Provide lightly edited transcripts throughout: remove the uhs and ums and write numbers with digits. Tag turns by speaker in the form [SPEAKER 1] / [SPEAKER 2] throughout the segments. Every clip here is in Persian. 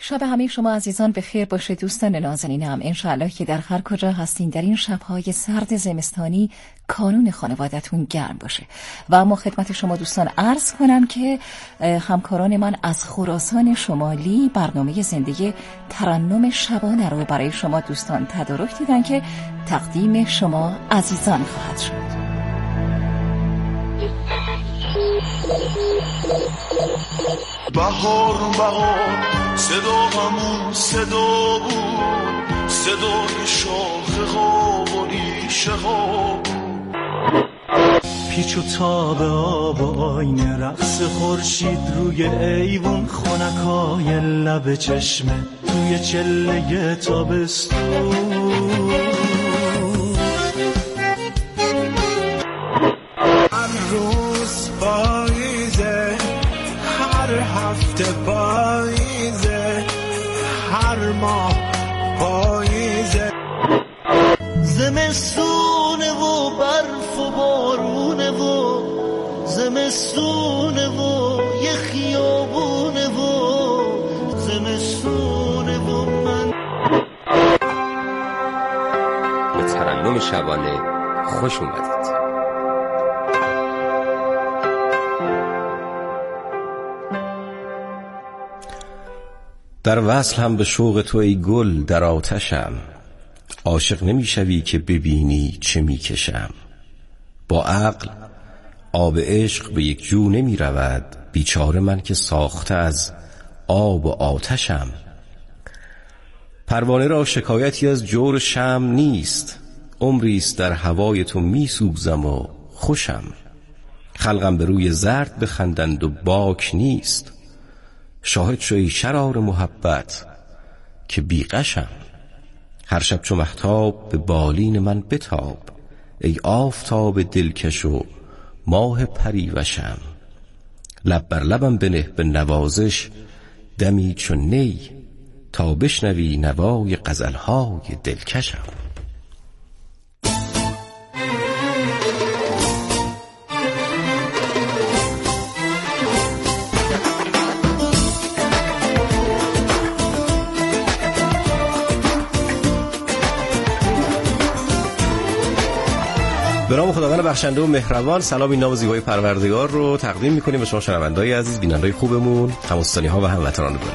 [SPEAKER 1] شب همه شما عزیزان به خیر باشه دوستان نازنینم. انشاءالله که در هر کجا هستین در این شب‌های سرد زمستانی کانون خانوادتون گرم باشه. و اما خدمت شما دوستان عرض کنم که همکاران من از خراسان شمالی برنامه زنده ترنم شبانه رو برای شما دوستان تدارک دیدن که تقدیم شما عزیزان خواهد شد.
[SPEAKER 2] بهار صدا صدا بود، صدای شاخه ها و ریشه ها، پیچ و تاب آب و آینه، رقص خورشید روی ایوون، خنکای لب چشمه توی چله تابستون. هر روز پاییزه، هر هفته پاییزه، هر ماه پاییزه، زمستونه و برف و بارونه و زمستونه و یه خیابونه و زمستونه و من.
[SPEAKER 3] به ترنم شبانه خوش اومدید. در وصل هم به شوق تو ای گل در آتشم، عاشق نمیشوی که ببینی چه میکشم. با عقل آب عشق به یک جو نمی رود، بیچاره من که ساخته از آب و آتشم. پروانه را شکایتی از جور شمع نیست، عمریست در هوای تو می سوزم و خوشم. خلقم به روی زرد بخندند و باک نیست، شاهد شوی شرار محبت که بیغشم. هر شب چو مهتاب به بالین من بتاب، ای آفتاب دلکش و ماه پریوشم. لب بر لبم بنه به نوازش دمی چون نی، تا بشنوی نوای غزلهای دلکشم. به نام خداوند بخشنده و مهربان، سلام این نام زیبای پروردگار رو تقدیم می‌کنیم به شما شنونده‌های عزیز، بیننده‌های خوبمون، هموطنی‌ها و هموطنان گل.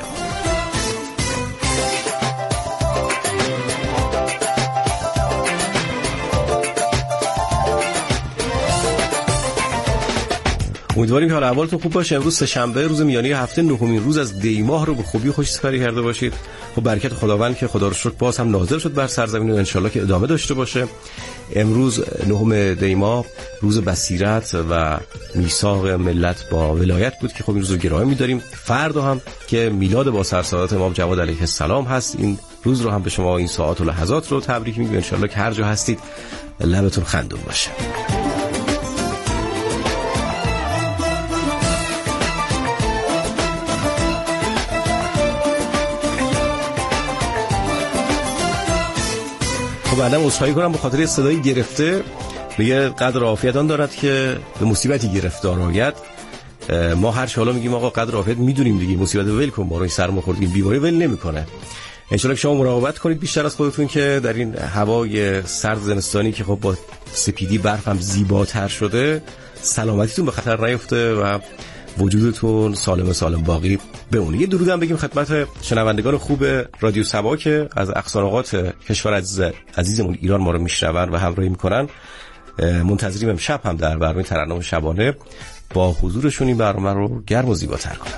[SPEAKER 3] امیدواریم که حال احوالتون خوب باشه. امروز سه‌شنبه، روز میانه هفته، نهمین روز از دی ماه رو به خوبی خوش سپری کرده باشید. خب برکت خداوند که خدا رو شکر باز هم نازل شد بر سرزمین و انشالله که ادامه داشته باشه. امروز نهم دی ماه روز بصیرت و میثاق ملت با ولایت بود که خب این روز رو گرامی می‌داریم. فردا هم که میلاد با سرسعادت امام جواد علیه السلام هست، این روز رو هم به شما این ساعات و لحظات رو تبریک میگم. انشالله که هر جا هستید لبتون خندون باشه. بعدم عذرخواهی کنم به خاطر صدای گرفته. میگه قدر عافیت آن دارد که به مصیبتی گرفتار آید. ما هر چالا میگیم آقا قدر عافیت میدونیم دیگه، مصیبت ول کن، بارون سرما خوردیم، بیماری ول نمیکنه. ان شاء الله که شما مراقبت کنید بیشتر از خودتون که در این هوای سرد زمستانی که خب با سپیدی برف هم زیباتر شده، سلامتیتون به خطر نیفته و وجودتون سالم باقی بمونه. یه درودم بگیم خدمت شنوندگان خوب رادیو سبا که از اقصانقاط کشور عزیزمون ایران ما رو میشنون و همراهی میکنن. منتظریم امشب هم در برنامه ترنم شبانه با حضورشون این برنامه رو گرم و زیباتر کنن.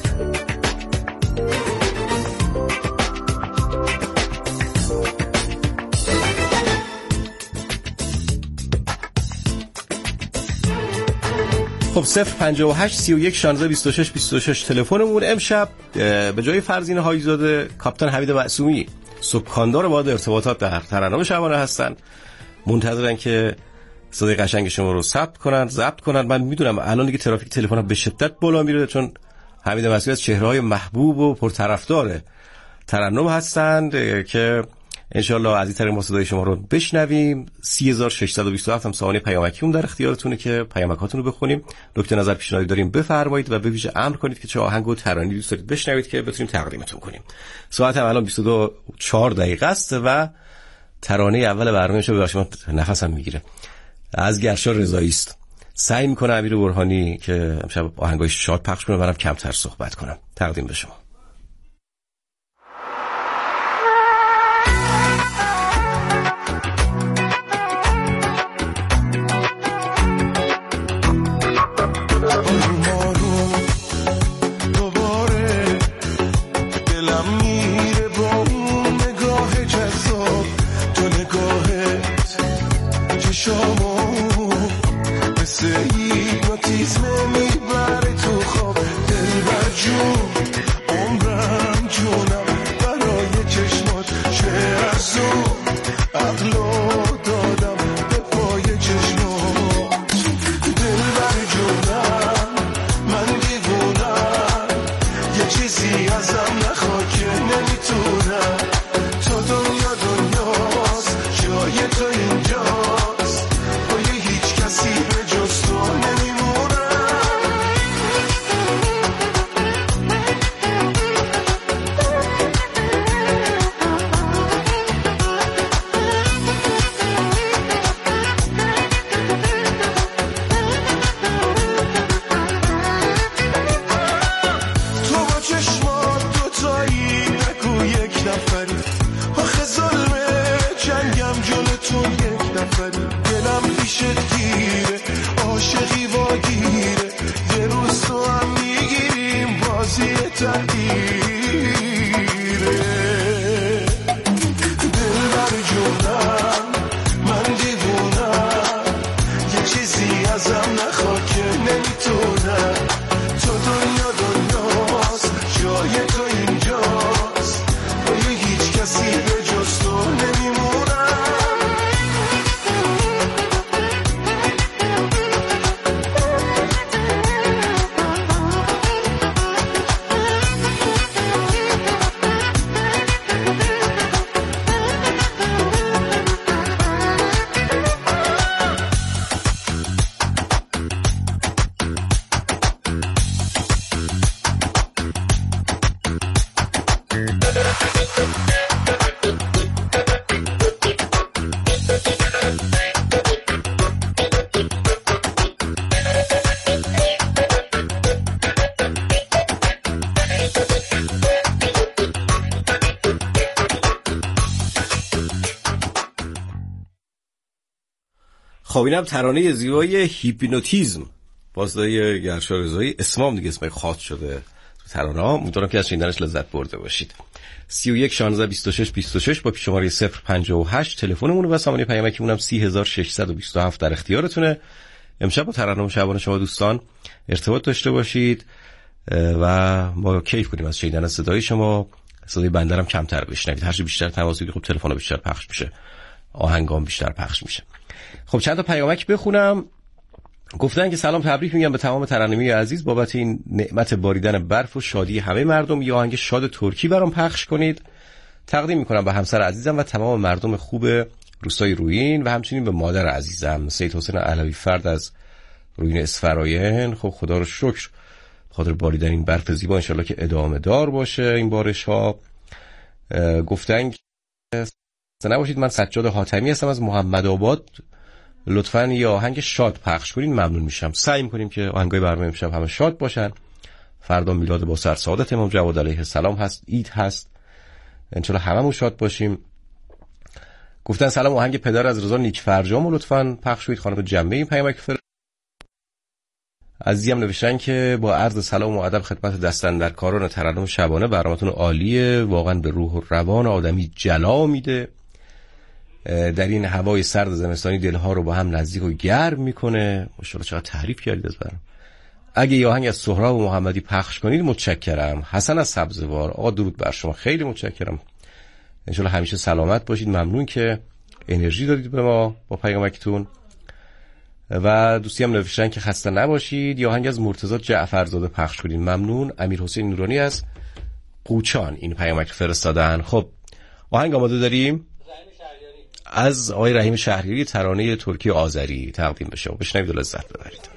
[SPEAKER 3] خب 058 31 16 26 26 تلفنمون. امشب به جای فرزین هایزاده کاپیتان حمید معصومی سکاندار باد ارتباطات در ترنم شبانه هستن، منتظرن که صدای قشنگ شما رو ضبط کنن. من میدونم الان دیگه ترافیک تلفن‌ها به شدت بالا میره، چون حمید معصومی از چهره‌های محبوب و پرطرفدار ترنم هستند که انشالله عزیزترین ما صدای شما رو بشنویم. 3627 هم سوانه پیامکیون در اختیارتونه که پیامکاتون رو بخونیم. نکته نظر پیشنهادی داریم بفرمایید و به ویژه امر کنید که چه آهنگ و ترانه‌ای دوست دارید بشنوید که بتونیم تقدیمتون کنیم. ساعت هم الان 22:04 است و ترانه اول برنامه شو ببخشید نفسم میگیره، از گرشا رضایی است. سعی میکنه امیر برهانی که امشب آهنگای شاد پخش کنه، منم کمتر صحبت کنم. تقدیم به شما. خب اینم ترانه زیبای هیپنوتیزم بازدای گرشا رضایی. اسمم دیگه اسم خاص شده تو ترانه ها. امیدوارم که از شنیدنش لذت برده باشید. 31 16 26 26 با شماره 058 تلفنمون و سامانه پیامکیمون هم 3627 در اختیارتونه. امشب با ترانه شبانه شما دوستان ارتباط داشته باشید و ما کیف کنیم از شنیدن صدای شما. صدای بنده هم کمتر بشنوید. هر چه بیشتر تماس بگیرید خب تلفن‌ها بیشتر پخش میشه، آهنگام بیشتر پخش میشه. خب چند تا پیامک بخونم. گفتن که سلام تبریک میگم به تمام ترانه‌های عزیز بابت این نعمت باریدن برف و شادی همه مردم. یه آهنگ شاد ترکی برام پخش کنید. تقدیم میکنم به همسر عزیزم و تمام مردم خوب روستای رویین و همچنین به مادر عزیزم سید حسین علوی فرد از رویین اسفراین. خب خدا رو شکر خاطر باریدن این برف زیبا، انشالله که ادامه دار باشه این بارش ها. گفتن که نباشید من سجاد حاتمی هستم از محمد آباد، لطفاً یه آهنگ شاد پخش کنین ممنون میشم. سعی میکنیم که آهنگای برنامه امشب همه شاد باشن. فردا میلاد با سر سعادت امام جواد علیه السلام هست، عید هست، انشالله هممون شاد باشیم. گفتن سلام آهنگ پدر از رضا نیک فرجام لطفاً پخش کنید. خانم جنبه این پیامک عزیزم نوشتن که با عرض سلام و ادب خدمت دستاندرکاران ترانه شبانه، برنامه‌تون عالیه، واقعا به روح و روان آدمی جلا میده، در این هوای سرد زمستانی دلها رو با هم نزدیک و گرم میکنه. ماشاءالله چقدر تعریف کردید از برنامه. اگه یه آهنگ از سهراب و محمدی پخش کنید متشکرم. حسن از سبزوار، آقا درود بر شما، خیلی متشکرم، انشالله همیشه سلامت باشید. ممنون که انرژی دادید به ما با پیامکتون. و دوستی هم نوشتن که خسته نباشید، یا آهنگ از مرتضی جعفرزاده پخش کنید ممنون. امیر حسین نورانی از قوچان این پیامک فرستادن. خب آهنگ آماده داریم؟ از آقای رحیم شهریاری ترانه ترکی آذری تقدیم بشه و بشنوید و لذت ببرید.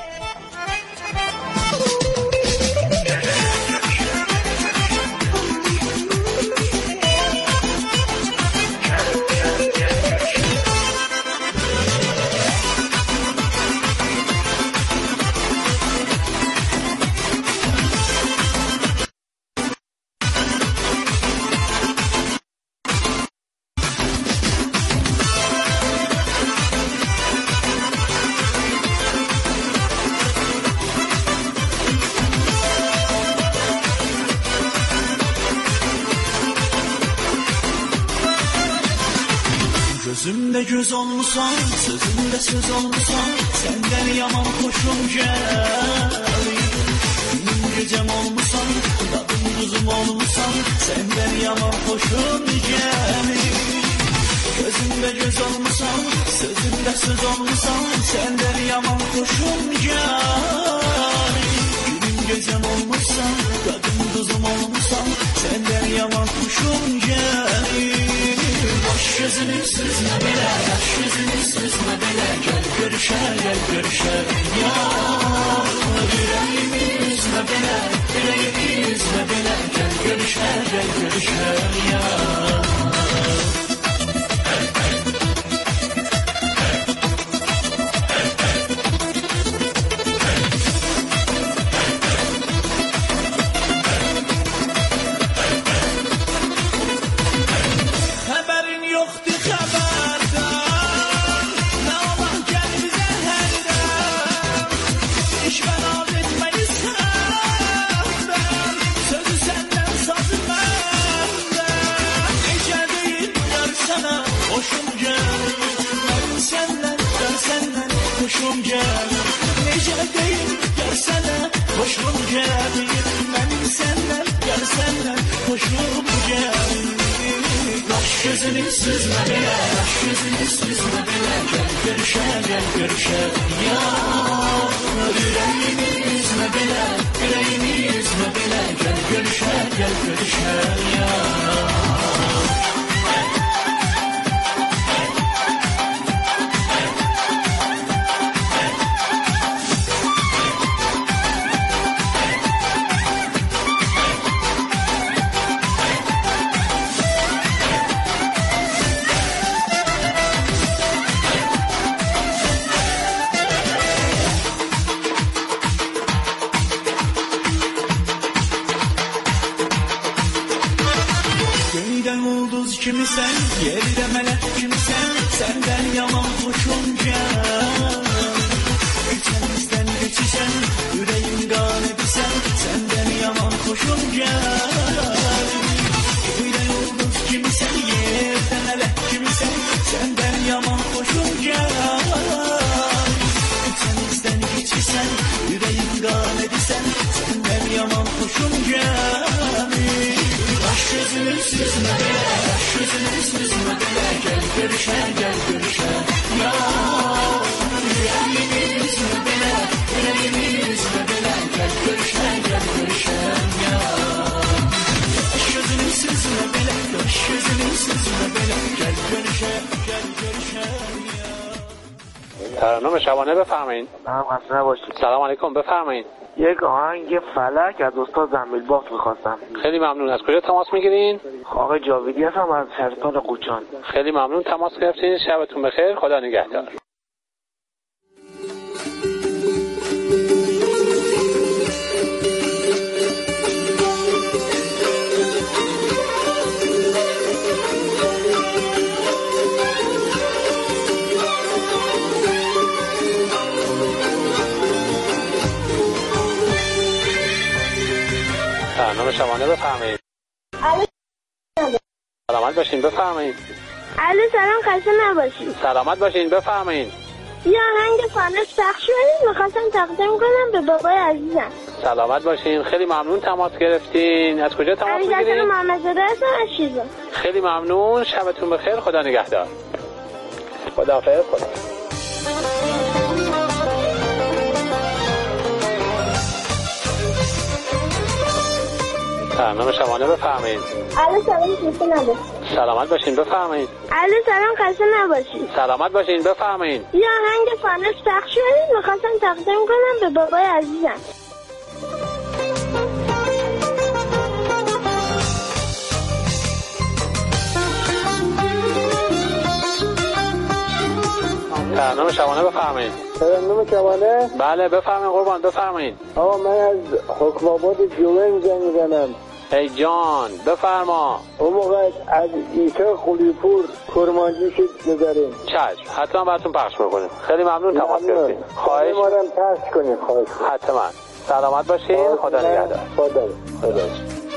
[SPEAKER 2] Gözümde göz olmuşsan, sözümde söz olmuşsan, senden yaman hoşum gelir. Günüm gecem olmuşsan, tadım tuzum olmuşsan, senden yaman hoşum gelir. Gözümde göz olmuşsan, sözümde söz olmuşsan, senden yaman hoşum gelir. Günüm gecem olmuşsan, tadım tuzum olmuşsan, senden yaman hoşum gelir. Baş gözünü süzme bile, baş gözünü süzme bile, gel görüşe ya. Yüreğimi üzme bile, yüreğimi üzme bile, gel görüşe ya. Hoşum gelir, nece değil, gelsene, hoşum gelir. Benim senden, gelsene, hoşum gelir. Baş gözünü süzme bile, baş gözünü süzme bile, gel görüşe ya. Yüreğimi üzme bile, yüreğimi üzme bile, gel görüşe ya. Kimisen, yerinde melek kimsen, senden yaman hoşum gelir. Geçenizden geçişen, yüreğim galibisen, senden yaman hoşum gelir. Yerinde yıldız kimisen, yerinde melek kimsen, senden yaman hoşum gelir. Geçenizden geçişen, yüreğim galibisen, senden yaman hoşum gelir. Baş gözünü süzme bile, baş gözünü süzme bile, gel görüşe ya. Yüreğimi üzme bile, yüreğimi üzme bile, gel görüşe ya. Baş gözünü süzme bile, baş gözünü süzme bile, gel görüşe ya.
[SPEAKER 4] ترانه شبانه بفرمایید.
[SPEAKER 5] خسته نباشید.
[SPEAKER 4] سلام علیکم، بفرمایید.
[SPEAKER 5] یک آهنگ فلک از استاد زنبیلبافت می‌خواستم.
[SPEAKER 4] خیلی ممنون. از کجا تماس میگیرین؟
[SPEAKER 5] آقای جاویدی هستم از شهرستان قوچان.
[SPEAKER 4] خیلی ممنون تماس گرفتین. شبتون بخیر. خدا نگهدار. برنامه شبانه بفرمایید. سلامت باشین بفرمایید.
[SPEAKER 6] الو سلام، خسته نباشید.
[SPEAKER 4] سلامت باشین بفرمایید.
[SPEAKER 6] یه آهنگ فانوس پخش کنید، میخواستم تقدیم کنم به بابای عزیزم.
[SPEAKER 4] سلامت باشین. خیلی ممنون تماس گرفتین. از کجا تماس میگیرین؟
[SPEAKER 6] من محمد زاده هستم از شیراز.
[SPEAKER 4] خیلی ممنون. شبتون بخیر. خدا نگهدار. خداحافظ. خدا. ترنم شبانه بفرمایید.
[SPEAKER 6] الو سلام خسته نباشید.
[SPEAKER 4] سلامت باشین بفرمایید.
[SPEAKER 6] الو سلام خسته نباشید.
[SPEAKER 4] سلامت باشین بفرمایید.
[SPEAKER 6] یه آهنگ فانوس پخش کنید، میخواستم تقدیم کنم به بابای عزیزم.
[SPEAKER 4] ترنم شبانه بفرمایید.
[SPEAKER 5] ترنم شبانه؟
[SPEAKER 4] بله بفرمایید قربان بفرمایید.
[SPEAKER 5] آقا من از حکم آباد جوین زنگ میزنم.
[SPEAKER 4] ای جان بفرما.
[SPEAKER 5] اون موقع از ایتا قلیپور کرمانجی شد میذاریم.
[SPEAKER 4] چشم حتما براتون پخش میکنیم. خیلی ممنون تماس گرفتین. خواهش
[SPEAKER 5] مارم پخش کنیم. خواهش
[SPEAKER 4] حتما. سلامت باشین. خدا نگهدار.
[SPEAKER 5] خدا.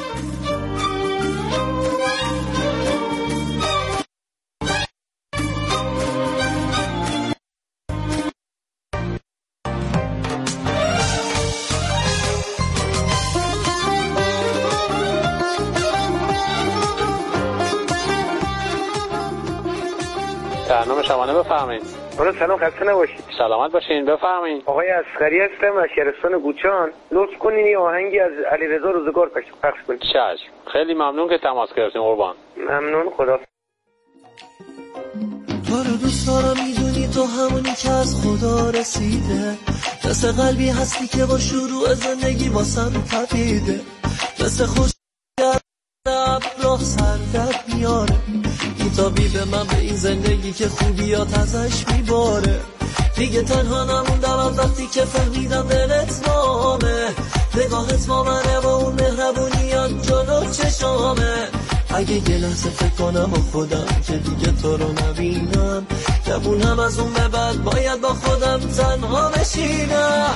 [SPEAKER 4] ترنم شبانه بفرمایید.
[SPEAKER 5] سلام خسته نباشید.
[SPEAKER 4] سلامت باشین بفرمایید.
[SPEAKER 5] آقای اصغری هستم از شهرستان گوچان. لطف کنین یه آهنگی از علیرضا روزگار پخش کنید.
[SPEAKER 4] چشم خیلی ممنون که تماس گرفتین قربان.
[SPEAKER 5] ممنون. خدا.
[SPEAKER 2] تو رو دوست دارم میدونی تو همونی که از خدا رسیده، مثل قلبی هستی که با شروع زندگی واسم تپیده، مثل خوش راه سردت میاره، بیتابی به من به این زندگی که خوبیات ازش میباره، دیگه تنها نموندم از وقتی که فهمیدم دلت نامه، نگاهت با منه و اون مهربونیات جلو چشامه، اگه یه لحظه فکر کنم و خودم که دیگه تو رو نبینم، جوونم از اون به بعد باید با خودم تنها بشینم.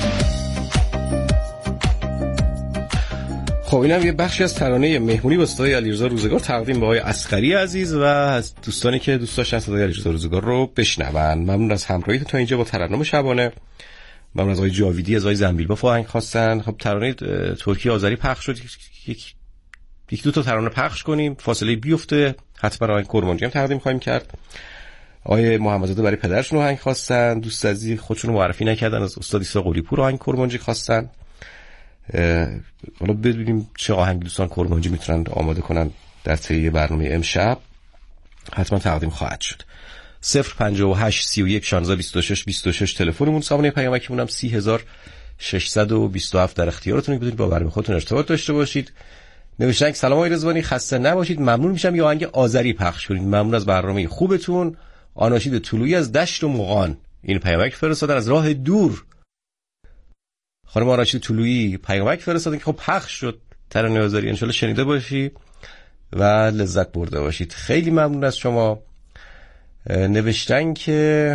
[SPEAKER 3] خب اینم یه بخشی از ترانه مهمونی با صدای علیرضا روزگار تقدیم به آقای اصغری عزیز و از دوستانی که دوست داشتن صدای علیرضا روزگار رو بشنون. ممنون از همراهیتون تا اینجا با ترنم شبانه. ممنون از آقای جاویدی از آقای زنبیلباف آهنگ خواستن. خب ترانه ترکی آذری پخش شد، یک دو تا ترانه پخش کنیم، فاصله بیفته. حتما آهنگ کرمانجی هم تقدیم خواهیم کرد. آقای محمدزاده برای پدرشون آهنگ خواستن، دوست عزیزی خودشون رو معرفی نکردن، از استاد عیسی قلی‌پور آهنگ کرمانجی خواستن. حالا ببینیم چه آهنگ دوستان کرمانجی میتونن آماده کنن در طی برنامه امشب. حتما تقدیم خواهد شد. 058 31 16 26 26 تلفنمون، سامانه پیامکمون هم 30627 در اختیارتون. بدونید با برنامه خودتون ارتباط داشته باشید. نوشتن سلام آقای رضوانی، خسته نباشید، ممنون میشم یه آهنگ آذری پخش کنید. ممنون از برنامه خوبتون. آناشید طلوعی از دشت و مغان. این پیامک فرستادن از راه دور. خانم آناشید طلوعی پیامک فرستادن که خب پخش شد ترانه آذری، ان شاءالله شنیده باشی و لذت برده باشید. خیلی ممنون از شما. نوشتن که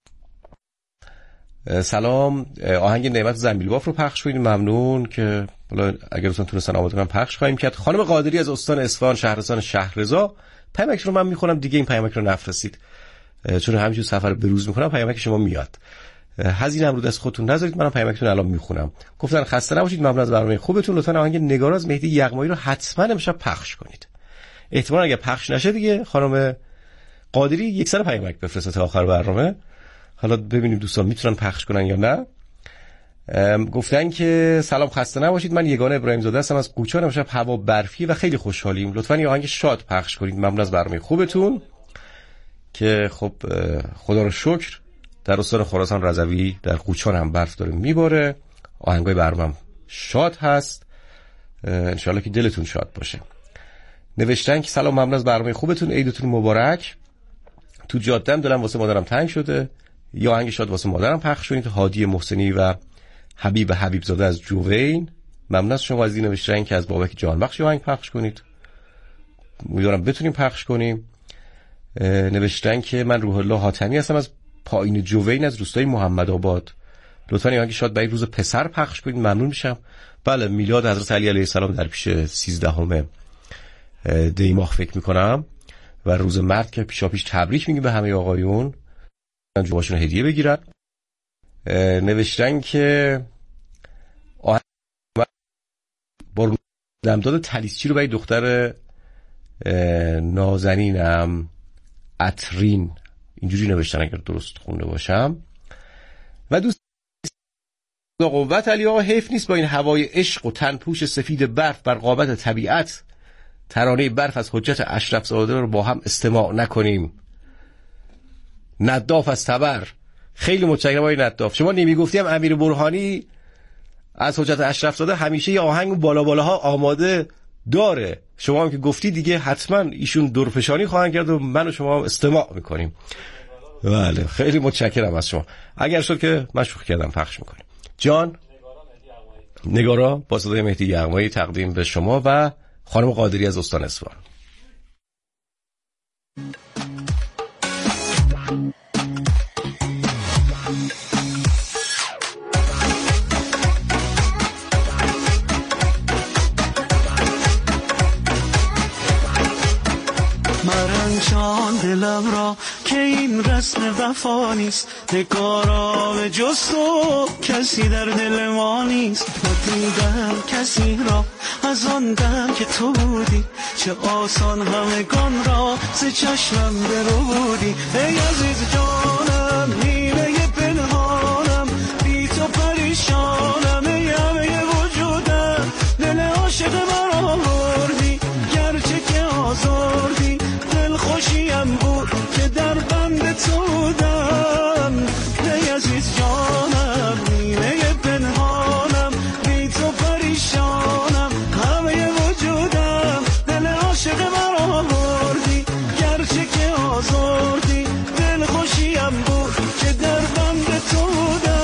[SPEAKER 3] سلام، آهنگ نعمت زنبیلباف رو پخش کنید. ممنون که حالا اگر دوستان تونستن آماده کنن پخش خواهیم کرد. خانم قادری از استان اصفهان شهرستان شهررضا، پیامک رو من میخونم دیگه، این پیامک رو نفرستید چون همینجور سفر بروز میکنم پیامک شما میاد. هزینه‌ام رو دست خودتون نذارید، منم پیامکتون الان میخونم. گفتن خسته نباشید، ممنون از برنامه خوبتون. لطفاً آهنگ نگار از مهدی یغمایی رو حتما امشب پخش کنید. احتمالاً اگه پخش نشه دیگه خانم قادری یک سر پیامک بفرسته تا آخر برنامه. حالا ببینیم دوستان میتونن پخش کنن یا نه. گفتن که سلام خسته نباشید، من یگانه ابراهیم زاده هستم از قوچان، امشب هوا برفی و خیلی خوشحالیم. لطفاً یه آهنگ شاد پخش کنید. ممنون از برنامه خوبتون که خب خدا رو شکر در استان خراسان رضوی در قوچان هم برف داره میباره. آهنگای برنامه شاد هست، انشالله که دلتون شاد باشه. نوشتن که سلام، ممنون از برنامه خوبتون، عیدتون مبارک. تو جاده‌ام دلم واسه مادرم تنگ شده، یا آهنگ شاد واسه مادرم پخش کنید. هادی محسنی و حبیب زاده از جوین، ممنون از شما. از این نوشتن که از بابک جانبخش آهنگ پخش کنید، امیدوارم بتونیم پخش کنیم. نوشتن که من روح الله حاتمی هستم از پایین جوین از روستای محمد آباد، لطفاً آهنگ شاد برای روز پسر پخش کنید، ممنون میشم. بله، میلاد حضرت علی علیه السلام در پیش 13 دی ماه فکر میکنم و روز مرد که پیشاپیش تبریک میگیم به همه آقایون، جوابشون هدیه بگیرن. نوشتن که با دمداد تلیسچی رو برای دختر نازنینم عطرین، اینجوری نوشتن اگر درست خونده باشم. و دوست قوت علی آقا، حیف نیست با این هوای عشق و تنپوش سفید برف بر قامت طبیعت ترانه برف از حجت اشرف زاده رو با هم استماع نکنیم. نداف از تبر. خیلی متشکرم آقای نداف. شما نمیگفتیم امیر برهانی از حجت اشرف زاده همیشه یه آهنگ بالا بالاها آماده داره. شما هم که گفتی دیگه حتما ایشون دورفشانی خواهند کرد و من و شما استماع میکنیم. بله خیلی متشکرم از شما. اگر شد که مشروع کردم پخش میکنیم. جان نگارا با صدای مهدی یغمایی تقدیم به شما و خانم قادری از استان اصفهان.
[SPEAKER 2] مرنجان دلم را که این رسم وفا نیست، نگارا به جز تو کسی در دل ما نیست. ندیدم کسی را از آن دم که تو بودی، چه آسان همگان را ز چشمم برودی. ای عزیز جانم نیمه پنهانم، بی تو پریشانم، ای همه وجودم دل عاشق مرا بردی. گرچه که آزردی دل خوشیم بود که در بند تو بودم. ای عزیز جانم نیمه پنهانم، بی تو پریشانم، همه وجودم دل عاشق مرا بردی. گرچه که آزردی دل خوشیم بود که در بند تو بودم.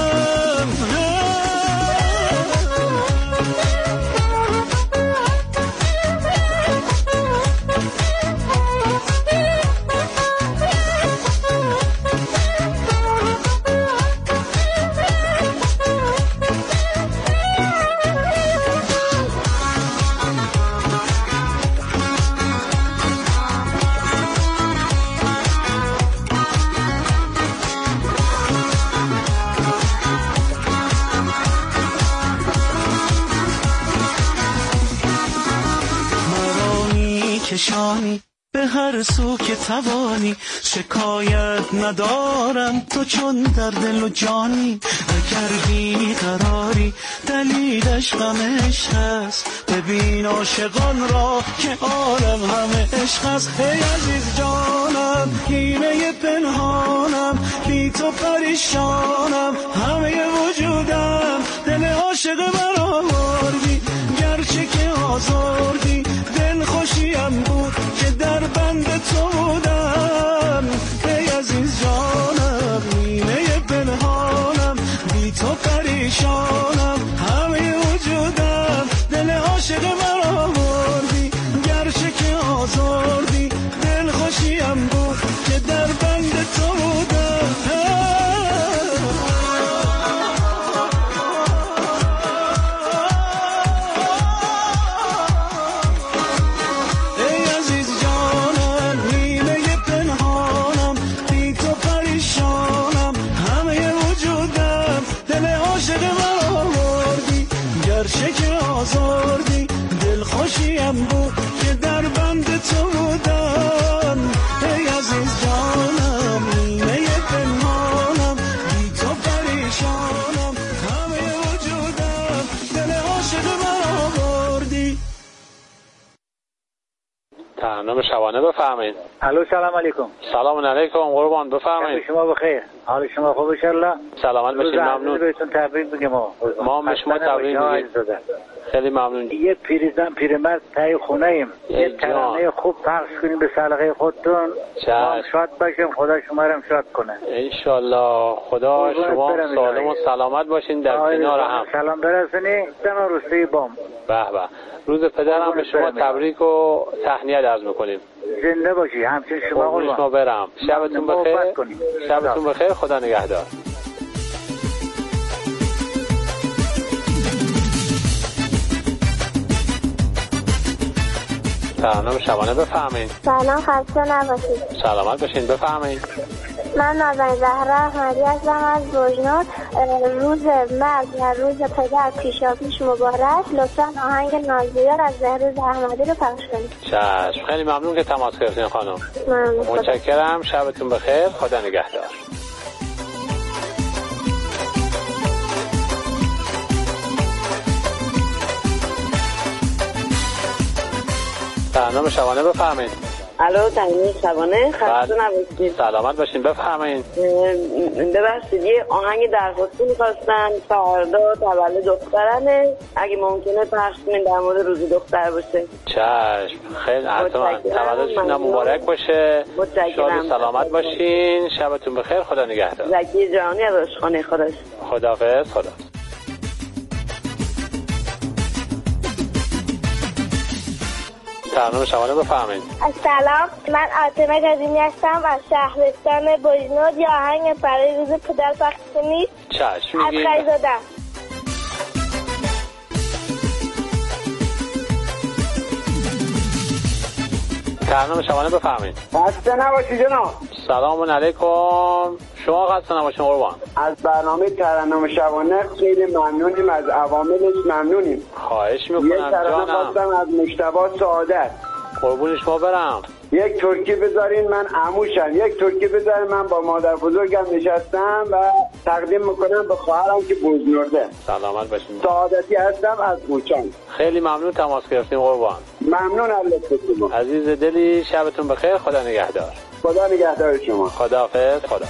[SPEAKER 2] کشانی به هر سو که توانی، شکایت ندارم تو چون در دل و جانی. اگر بی قراری دلیلش غم عشق است، ببین عاشقان را که عالم همه عشق است. ای عزیز جانم نیمه پنهانم، بی تو پریشانم، همه وجودم دل عاشق مرا بردی. گرچه که آزردی دل خوشیم بود که در بند تو بودم. ای عزیز جانم نیمه پنهانم، بی تو پریشانم، همه وجودم دل عاشق مرا بردی. گرچه که آزردی دل خوشیم بود که در بند تو بودم. گرچه که آزردی دل خوشیم بود که در بند تو بودم. ای عزیز جانم نیمه پنهانم، بی تو پریشانم، همه وجودم دل عاشق مرا بردی.
[SPEAKER 4] ترنم شبانه بفرمایید.
[SPEAKER 5] الو سلام علیکم.
[SPEAKER 4] سلام علیکم قربان بفرمایید.
[SPEAKER 5] شما بخیر، حال شما خوب ان شاء الله؟
[SPEAKER 4] سلامت باشید. ممنون.
[SPEAKER 5] بهتون تبریک میگم.
[SPEAKER 4] ما به شما تبریک میگیم. خیلی ممنون.
[SPEAKER 5] یه پیرمرد تای خونه ایم، یه ترانه خوب پخش کنیم به صلاح خودتون. شاد باشیم، خدا شما رو شاد کنه
[SPEAKER 4] ان شاء الله. خدا شما سالم و سلامت باشین در کنار هم.
[SPEAKER 5] سلام برسونی دم روستی بام.
[SPEAKER 4] به به. روز پدرم به شما تبریک و تهنیت عرض میکنیم.
[SPEAKER 5] زنده باشی. همچنین شما قربان.
[SPEAKER 4] شما برم. شبتون بخیر. شبتون بخیر. خدا نگهدار. ترنم شبانه بفرمایید.
[SPEAKER 6] سلام، خسته نباشید.
[SPEAKER 4] سلامت باشین. بفرمایید.
[SPEAKER 6] من نازنین زهرا احمدی هستم از بوجنور. روز مرگ و روز پدر پیشاپیش مبارک. لطفاً آهنگ نازیار از بهروز احمدی رو پخش کنید.
[SPEAKER 4] چشم. خیلی ممنون که تماس گرفتین خانم. متشکرم. شبتون بخیر. خدا نگهدار. ترانه شبانه بفرمایید.
[SPEAKER 7] الو ترانه شبانه، خسته نباشید.
[SPEAKER 4] سلامت باشین، بفرمایید.
[SPEAKER 7] ببخشید یه آهنگ درخواستی می‌خواستم، فردا تولد دخترمه، اگه ممکنه پخش کنین در مورد روز دختر باشه.
[SPEAKER 4] چشم، خیلی حتما. تولدتون مبارک باشه. شاد و سلامت باشین. شبتون بخیر. خدا نگهدار.
[SPEAKER 7] زکی جهانی از عشقانه.
[SPEAKER 4] خداحافظ. خدا. ترانه شبانه بفرمایید.
[SPEAKER 6] سلام، من عاطمه قدیمی هستم از شهرستان بجنود. یا آهنگ برای روز پدر پخش کنید.
[SPEAKER 4] چشم.
[SPEAKER 6] از خیزاده.
[SPEAKER 4] ترانه شبانه بفرمایید.
[SPEAKER 5] خسته نباشید جناب.
[SPEAKER 4] سلام علیکم. شما خسته نباشید قربان.
[SPEAKER 5] از برنامه ترانه شبانه خیلی ممنونیم، از عواملش ممنونیم.
[SPEAKER 4] خواهش میکنم
[SPEAKER 5] یک ترانه خواستم از مجتبی سعادت.
[SPEAKER 4] قربون شما برم.
[SPEAKER 5] یک ترکی بذارین، من عموشم. یک ترکی بذارین، من با مادر بزرگم نشستم و تقدیم میکنم به خواهرم که بزرگه.
[SPEAKER 4] سلامت باشین.
[SPEAKER 5] سعادتی هستم از قوچان.
[SPEAKER 4] خیلی ممنون تماس گرفتیم قربان.
[SPEAKER 5] ممنون از لطفتون.
[SPEAKER 4] عزیز دلی، شبتون بخیر. خدا نگهدار.
[SPEAKER 5] خدا نگهدار شما.
[SPEAKER 4] خداحافظ. خدا.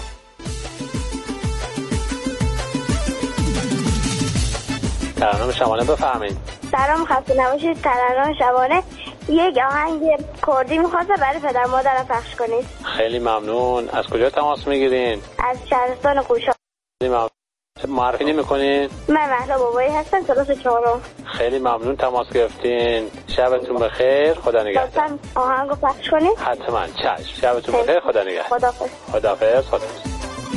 [SPEAKER 4] ترانه شبانه بفرمایید.
[SPEAKER 6] سلام، خسته نباشید. ترانه شبانه یک آهنگ کردی میخواسته برای پدر مادرم پخش کنید.
[SPEAKER 4] خیلی ممنون. از کجا تماس میگیرین؟
[SPEAKER 6] از شهرستان قوشان.
[SPEAKER 4] خیلی ممنون. معرفی نمی‌کنین؟
[SPEAKER 6] من مهلا بابایی هستم، کلاس 4.
[SPEAKER 4] خیلی ممنون تماس گرفتین. شبتون بخیر. خدا نگهدار.
[SPEAKER 6] آهنگو پخش کنید؟
[SPEAKER 4] حتما. چشم. شبتون بخیر. خدا نگهدار.
[SPEAKER 6] خداحافظ.
[SPEAKER 4] خداحافظ. خداحافظ.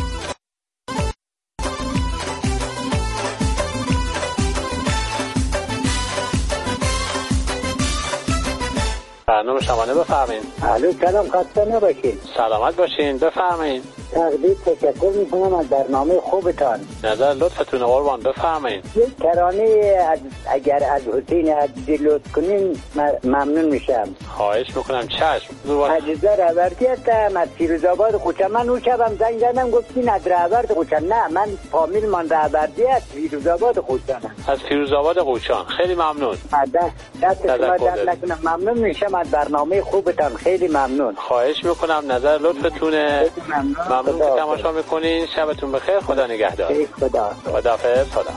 [SPEAKER 4] برنامه شبانه بفرمایید.
[SPEAKER 5] الو سلام، خسته نباشید.
[SPEAKER 4] سلامت باشین. بفرمایید.
[SPEAKER 5] تشکر میکنم از برنامه خوبتان.
[SPEAKER 4] نظر لطفتون قربان. بفرمایید.
[SPEAKER 5] یک ترانه اگر از حسین عزیزی لطف کنین ممنون میشم.
[SPEAKER 4] خواهش میکنم. چشم.
[SPEAKER 5] عزیزه رهبردی هستم از فیروزآباد قوچان. من اون شبم زنگ زدم گفتین از رهبرد قوچان. نه، من فامیل من رهبردی از فیروزآباد قوچانم.
[SPEAKER 4] از فیروزآباد قوچان. خیلی ممنون.
[SPEAKER 5] دست شما درد نکنم. ممنون میشم از برنامه خوبتان. خیلی ممنون.
[SPEAKER 4] خواهش میکنم. نظر لطفتونه. ممنون که تماشا میکنین. شبتون بخیر. خدا نگهدار. خداحافظ. خدا.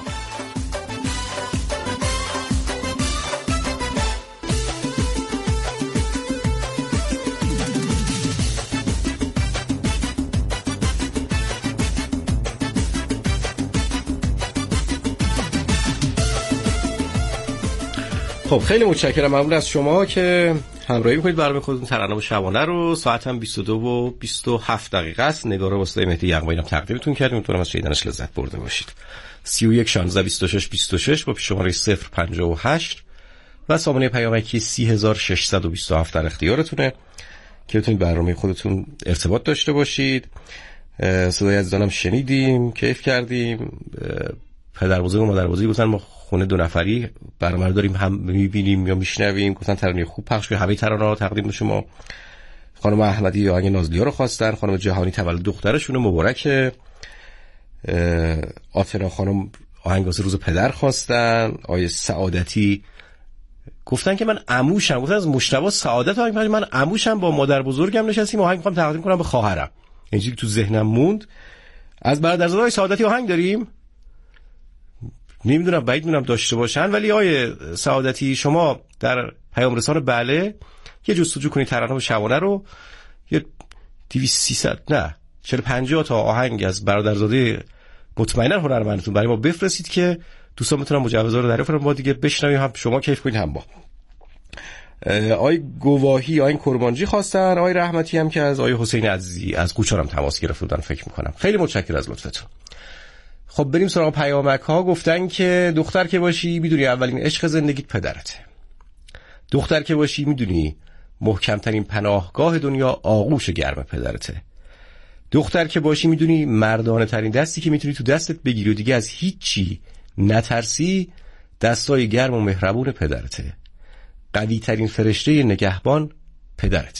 [SPEAKER 3] خب خیلی متشکرم. ممنون از شما که همراهی میکنید برنامه خودتون ترانه شبانه رو. ساعت هم 22:27 است. نگار واسطه مهدی یغمایی هم تقدیمتون کردیم. امیدوارم از شنیدنش لذت برده باشید. 31 16 26 26 با پیش شماره 058 و سامانه پیامکی 3627 در اختیارتونه که بتونید برنامه خودتون ارتباط داشته باشید. صدای عزیزانم شنیدیم، کیف کردیم. پدر بزرگ و مادر بزرگ گفتن ما خونه 2 نفری برنامه داریم، هم میبینیم یا میشنویم. گفتن ترانه خوب پخش کنید. همه ترانه‌ها تقدیم به شما. خانم احمدی آهنگ نازلیا رو خواستن. خانم جهانی تولد دخترشون مبارکه. آتنا خانم آهنگ واسه روز پدر خواستن. آیه سعادتی گفتن که من عموشم. گفتن از مجتبی سعادت آهنگ من عموشم، با مادر بزرگم نشستیم آهنگ میخوام تقدیم کنم به خواهرم. اینجوری تو ذهنم موند. از برادرزادهای سعادتی آهنگ داریم؟ نمیدونم، بعید میدونم داشته باشن. ولی آیه سعادتی شما در پیام رسان بله یه جستجو کنید ترانه شبانه رو، یه 200 نه 40-50 تا آهنگ از برادرزاده مطمئنا هنرمندتون برای ما بفرستید که دوستان بتونن مجوزا رو دریافت کنن، ما دیگه بشنویم، هم شما کیف کنید هم با. آی گواهی آین کرمانجی خواستن. آی رحمتی هم که از آی حسین عزیزی از قوچان هم تماس گرفته بودن فکر میکنم. خیلی متشکرم از لطفتون. خب بریم سراغ پیامک ها. گفتن که دختر که باشی میدونی اولین عشق زندگیت پدرته. دختر که باشی میدونی محکمترین پناهگاه دنیا آغوش گرم پدرته. دختر که باشی میدونی مردانه ترین دستی که میتونی تو دستت بگیری و دیگه از هیچی نترسی دستای گرم و مهربون پدرته. قوی ترین فرشته نگهبان پدرته.